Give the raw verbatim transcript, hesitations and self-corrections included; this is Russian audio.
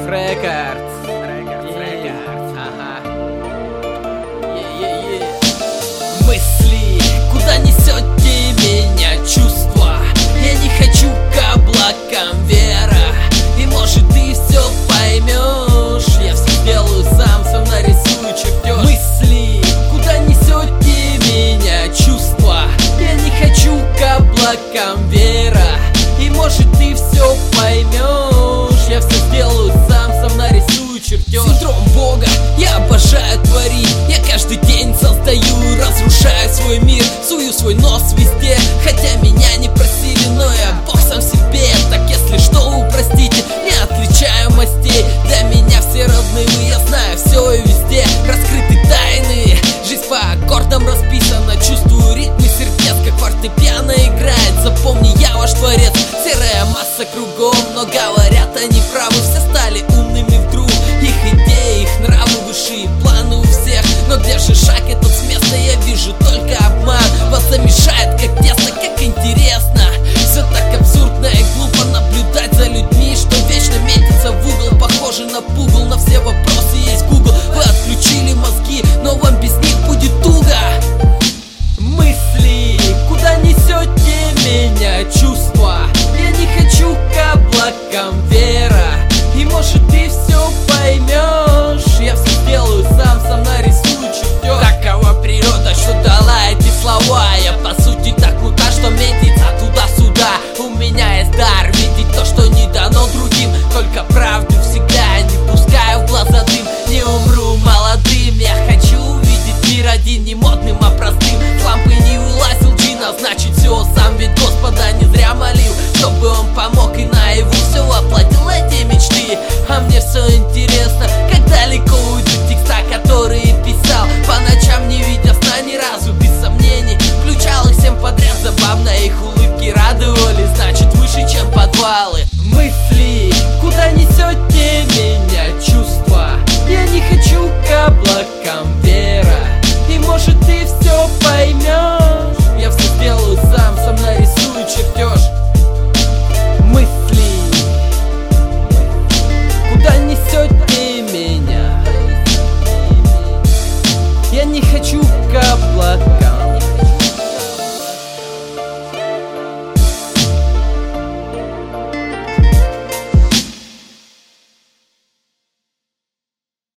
Records. Records, Records. Ага. Е-е-е. Мысли, куда несете меня чувства? Я не хочу к облакам, вера. И может ты все поймешь. Я все сделаю сам, сам нарисую чертеж. Мысли, куда несете меня чувства? Я не хочу к облакам, вера. И может ты все поймешь. Я все сделаю сам, сам нарисую чертеж. Синдром Бога, я обожаю творить. Я каждый день создаю и разрушаю свой мир. Сую свой нос везде, хотя меня не просили. Но я Бог сам себе, так если что, упростите. Не отличаю мастей, для меня все равны. Вы, я знаю все и везде раскрыты тайны. Жизнь по аккордам расписана. Чувствую ритмы сердец, как фортепиано играет. Запомни, я ваш творец. Серая масса кругом, но говорят они правы. Все стали умными вдруг. Их идеи, их нравы, высшие планы у всех. Но где же шаг этот с места? Я вижу только обман. Вас замешает как тесно, как интересно. Все так абсурдно и глупо наблюдать за людьми, что вечно метится в угол. Похоже на пугал, на все вопросы есть Google. Вы отключили мозги, но вам без них будет туго. Мысли, куда несете меня чувства? Я не хочу к облакам, вера. И может ты все поймешь. Я все сделаю сам, сам нарисую чертеж. Такова природа, что дала эти слова. Я по сути так крута, что метится туда-сюда. У меня есть дар видеть то, что не дано другим. Только правду всегда не пускаю в глаза дым. Не умру молодым, я хочу увидеть мир один. Не модным, а простым. С лампы не вылазил джина, значит все сам. Ведь Господа не зря молил, чтобы он помог и наяву все воплотил эти мечты. А мне все интересно, как далеко уйдут текста, которые писал по ночам, не видя сна ни разу, без сомнений. Включал их всем подряд, забавно их улыбки радовали. Значит выше, чем подвалы. Мысли, куда несете меня чувства? Я не хочу к облакам, вера. И может ты все поймешь. Я все сделаю сам, сам нарисую чертеж. Мысли, куда несете меня? Я не хочу